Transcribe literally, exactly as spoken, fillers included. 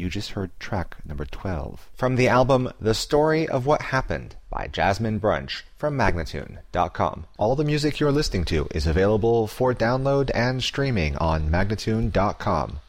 You just heard track number twelve from the album The Story of What Happened by Jasmine Brunch from Magnatune dot com. All the music you're listening to is available for download and streaming on Magnatune dot com.